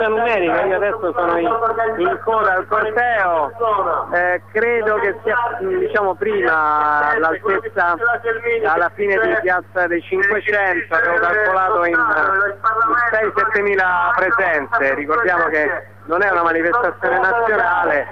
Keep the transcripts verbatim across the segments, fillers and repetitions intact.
vista numerica, io adesso sono in, in coda al corteo, eh, credo che sia, diciamo, prima l'altezza alla fine di piazza dei Cinquecento, avevo calcolato in sei sette mila presenze. Ricordiamo che non è una manifestazione nazionale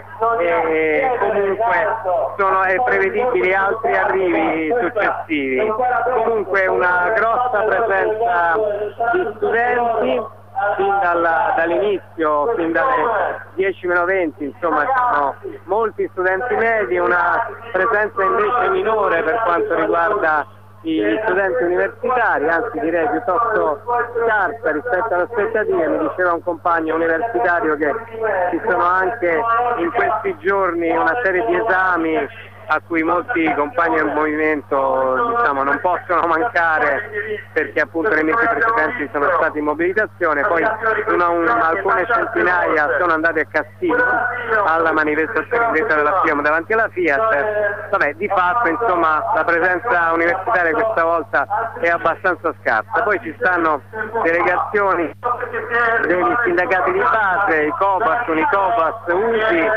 e comunque sono è prevedibili altri arrivi successivi. Comunque una grossa presenza di studenti fin dalla, dall'inizio, fin dalle dieci meno venti, insomma ci sono molti studenti medi, una presenza invece minore per quanto riguarda gli studenti universitari, anzi direi piuttosto scarsa rispetto alle aspettative. Mi diceva un compagno universitario che ci sono anche in questi giorni una serie di esami a cui molti compagni del movimento, diciamo, non possono mancare perché appunto nei mesi precedenti sono stati in mobilitazione, poi una, un, alcune centinaia sono andate a Cassino alla manifestazione diretta della FIOM davanti alla Fiat. Vabbè, di fatto insomma la presenza universitaria questa volta è abbastanza scarsa. Poi ci stanno delegazioni degli sindacati di base, i Cobas, Unicobas, U S I,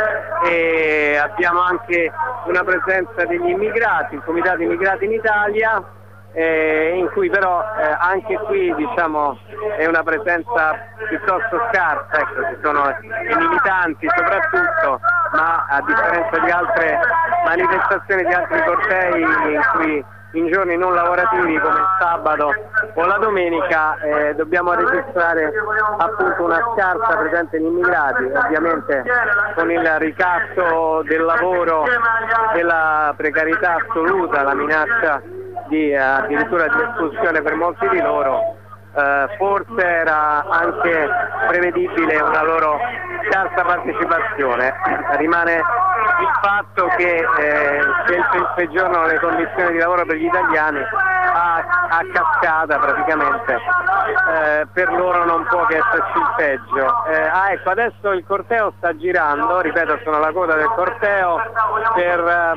e abbiamo anche una presenza degli immigrati, il Comitato Immigrati in Italia, eh, in cui però eh, anche qui diciamo è una presenza piuttosto scarsa, ecco, ci sono i militanti soprattutto, ma a differenza di altre manifestazioni, di altri cortei in cui in giorni non lavorativi come il sabato o la domenica eh, dobbiamo registrare appunto una scarsa presenza di immigrati, ovviamente con il ricatto del lavoro, della precarietà assoluta, la minaccia di addirittura di espulsione per molti di loro. Uh, forse era anche prevedibile una loro scarsa partecipazione. Rimane il fatto che eh, se il peggiorano le condizioni di lavoro per gli italiani, a, a cascata praticamente eh, per loro non può che esserci il peggio. Eh, ah ecco, adesso il corteo sta girando, ripeto, sono alla coda del corteo per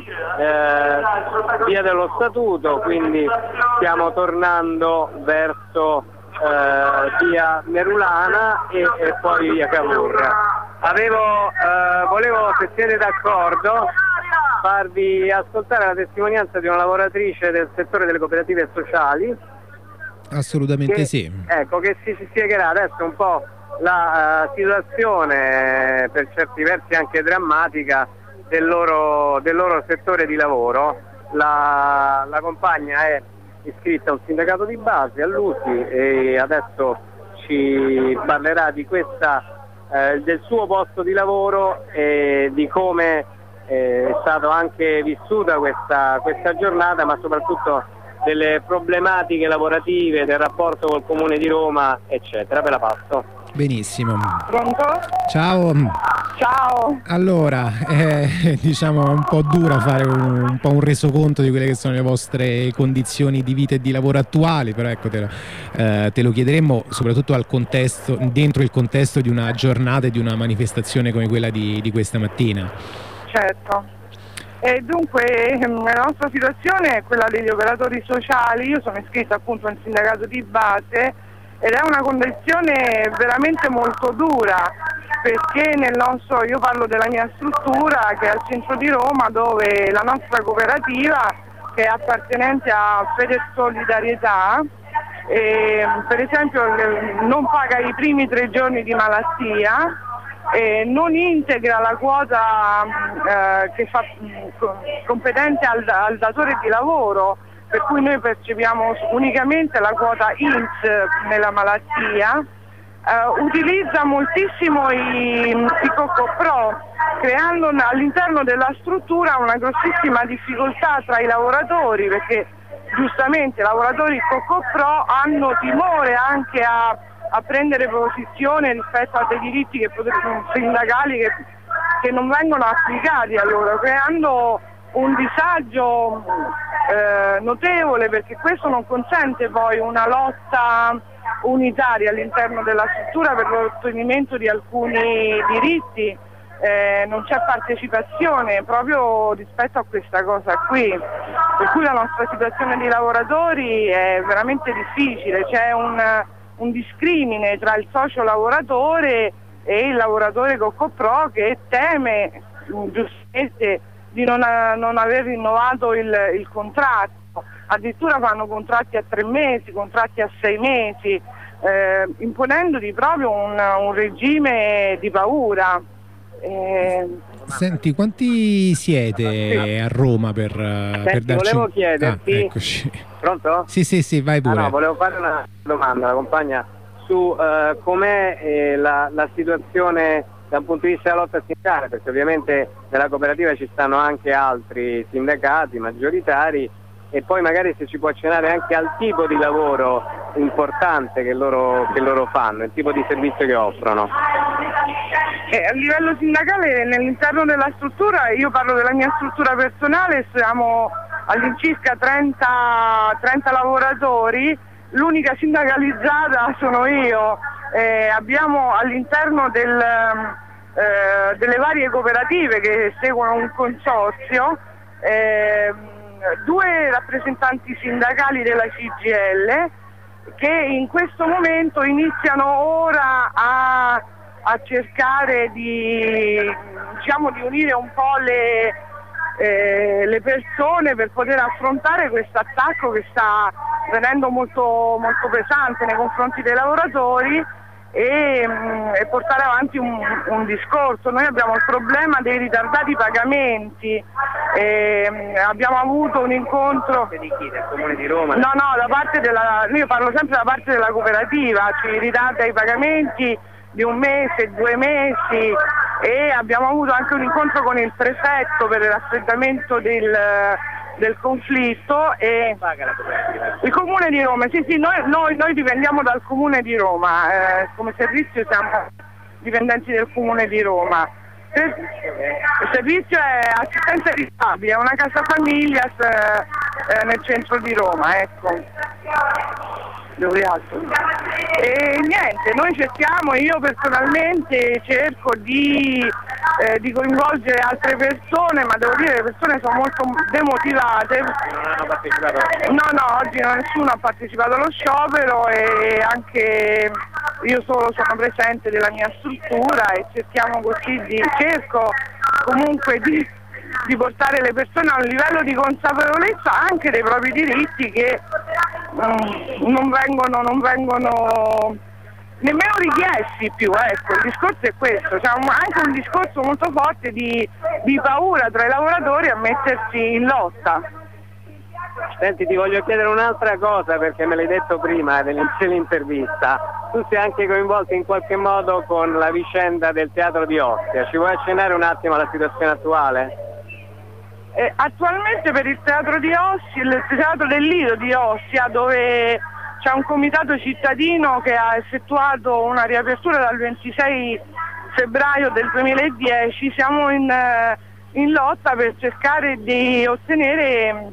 eh, via dello Statuto, quindi stiamo tornando verso Uh, via Merulana e, e poi via Cavour. Avevo, uh, volevo, se siete d'accordo, farvi ascoltare la testimonianza di una lavoratrice del settore delle cooperative sociali. Assolutamente che, sì. Ecco, che si, si spiegherà adesso un po' la uh, situazione, per certi versi anche drammatica, del loro, del loro settore di lavoro. La, la compagna è iscritta a un sindacato di base, all'U S I, e adesso ci parlerà di questa, eh, del suo posto di lavoro e di come eh, è stata anche vissuta questa, questa giornata, ma soprattutto delle problematiche lavorative, del rapporto col Comune di Roma, eccetera. Ve la passo. Benissimo. Pronto? Ciao. Ciao. Allora, è diciamo un po' dura fare un, un po' un resoconto di quelle che sono le vostre condizioni di vita e di lavoro attuali, però ecco te lo, eh, te lo chiederemmo soprattutto al contesto, dentro il contesto di una giornata e di una manifestazione come quella di, di questa mattina. Certo. E dunque la nostra situazione è quella degli operatori sociali. Io sono iscritta appunto al sindacato di base ed è una condizione veramente molto dura, perché nel nostro, io parlo della mia struttura che è al centro di Roma, dove la nostra cooperativa, che è appartenente a Fede Solidarietà, e, per esempio non paga i primi tre giorni di malattia, e non integra la quota eh, che fa competente al, al datore di lavoro, per cui noi percepiamo unicamente la quota I N P S nella malattia. Uh, utilizza moltissimo i, i Cocopro, creando all'interno della struttura una grossissima difficoltà tra i lavoratori, perché giustamente i lavoratori Cocopro hanno timore anche a, a prendere posizione rispetto a dei diritti che, sindacali che, che non vengono applicati a loro, creando un disagio eh, notevole, perché questo non consente poi una lotta unitaria all'interno della struttura per l'ottenimento di alcuni diritti. Eh, non c'è partecipazione proprio rispetto a questa cosa qui, per cui la nostra situazione di lavoratori è veramente difficile. C'è un, un discrimine tra il socio lavoratore e il lavoratore Coccopro che teme giustamente di non, non aver rinnovato il, il contratto, addirittura fanno contratti a tre mesi, contratti a sei mesi, eh, imponendogli proprio un, un regime di paura. Eh, Senti, quanti siete a Roma per, Senti, per darci... volevo chiederti... Ah, eccoci. Pronto? Sì, sì, sì, vai pure. Ah, no, volevo fare una domanda alla compagna su eh, com'è eh, la, la situazione da un punto di vista della lotta sindacale, perché ovviamente nella cooperativa ci stanno anche altri sindacati maggioritari, e poi magari se ci può accennare anche al tipo di lavoro importante che loro, che loro fanno, il tipo di servizio che offrono. Eh, a livello sindacale nell'interno della struttura, io parlo della mia struttura personale, siamo all'incirca trenta, trenta lavoratori, l'unica sindacalizzata sono io. Eh, abbiamo all'interno del, eh, delle varie cooperative che seguono un consorzio eh, due rappresentanti sindacali della C G I L che in questo momento iniziano ora a, a cercare di, diciamo, di unire un po' le, eh, le persone per poter affrontare questo attacco che sta venendo molto, molto pesante nei confronti dei lavoratori e, mh, e portare avanti un, un discorso. Noi abbiamo il problema dei ritardati pagamenti, e, mh, abbiamo avuto un incontro... Di chi? Del Comune di Roma? No, no, da parte della... io parlo sempre da parte della cooperativa, ci ritarda i pagamenti di un mese, due mesi, e abbiamo avuto anche un incontro con il prefetto per il raffreddamento del... del conflitto. E paga la cooperativa? Il Comune di Roma, sì sì, noi, noi, noi dipendiamo dal Comune di Roma, eh, come servizio siamo dipendenti del Comune di Roma. Il servizio è assistenza ai disabili, è una casa famiglia eh, nel centro di Roma, ecco. E niente, noi cerchiamo, io personalmente cerco di, eh, di coinvolgere altre persone, ma devo dire che le persone sono molto demotivate. Non hanno partecipato? No, no, oggi nessuno ha partecipato allo sciopero e anche io solo sono presente della mia struttura e cerchiamo così di, cerco comunque di, di portare le persone a un livello di consapevolezza anche dei propri diritti che um, non vengono, non vengono nemmeno richiesti più, ecco, il discorso è questo, c'è un, anche un discorso molto forte di, di paura tra i lavoratori a mettersi in lotta. Senti, ti voglio chiedere un'altra cosa perché me l'hai detto prima dell'intervista. Tu sei anche coinvolto in qualche modo con la vicenda del teatro di Ostia. Ci vuoi accennare un attimo alla situazione attuale? Eh, attualmente per il teatro di Ostia, il teatro del Lido di Ostia, dove c'è un comitato cittadino che ha effettuato una riapertura dal ventisei febbraio del duemiladieci, siamo in, in lotta per cercare di ottenere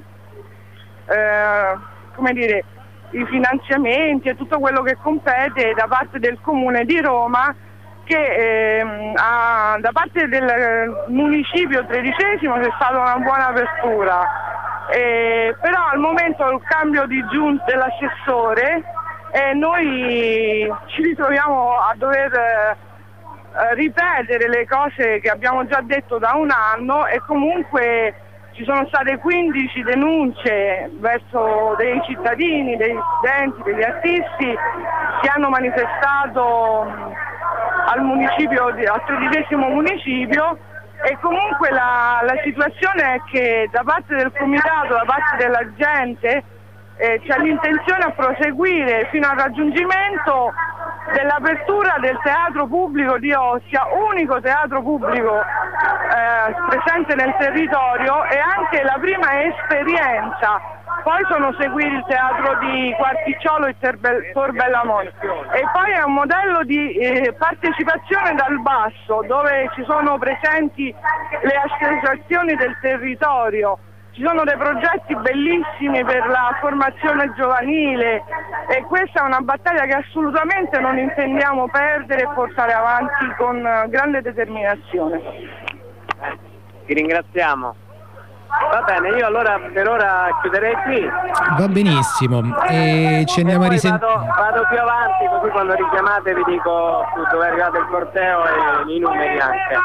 Eh, come dire, i finanziamenti e tutto quello che compete da parte del Comune di Roma, che ehm, ha, da parte del municipio tredicesimo c'è stata una buona apertura, eh, però al momento il cambio di giunta dell'assessore e noi ci ritroviamo a dover eh, ripetere le cose che abbiamo già detto da un anno, e comunque ci sono state quindici denunce verso dei cittadini, degli studenti, degli artisti che hanno manifestato al municipio, al tredicesimo municipio, e comunque la, la situazione è che da parte del comitato, da parte della gente eh, c'è l'intenzione a proseguire fino al raggiungimento dell'apertura del teatro pubblico di Ostia, unico teatro pubblico eh, presente nel territorio e anche la prima esperienza. Poi sono seguiti il teatro di Quarticciolo e Tor Bellamont, e poi è un modello di eh, partecipazione dal basso dove ci sono presenti le associazioni del territorio. Ci sono dei progetti bellissimi per la formazione giovanile e questa è una battaglia che assolutamente non intendiamo perdere e portare avanti con grande determinazione. Ti ringraziamo. Va bene, io allora per ora chiuderei qui. Va benissimo, e ci andiamo e a risentire. Vado, vado più avanti, così quando richiamate vi dico dove è arrivato il corteo e i numeri anche.